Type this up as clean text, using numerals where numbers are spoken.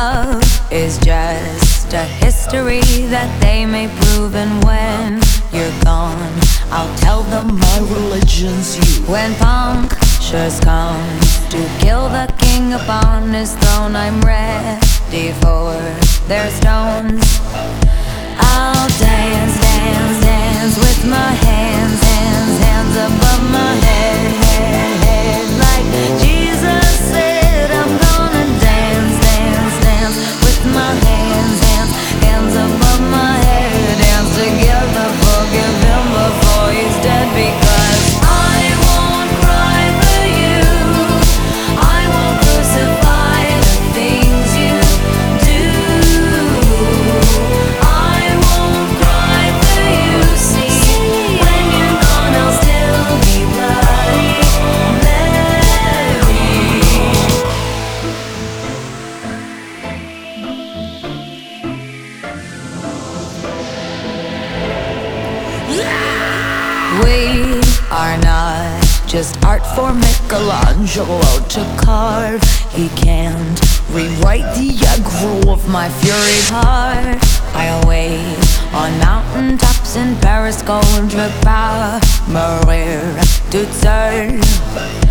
love is just a history that they may prove. And when you're gone, I'll tell them my religion's you. When punctures come to kill the king upon his throne, I'm ready for their stones. I'll dance, dance, dance with my hands, hands, hands above my head, head, head. Like Jesus said, I'm gonna dance, dance, dance with my hands, hands, hands above my head. Dance together, forgive him before he's dead, because I won't cry for you, I won't crucify the things you do. I won't cry for you, see, when you're gone I'll still be Bloody Mary. We are not just art for Michelangelo to carve. He can't rewrite the aggro of my fury heart. I'll wait on mountaintops in Paris, contre par Maria to turn.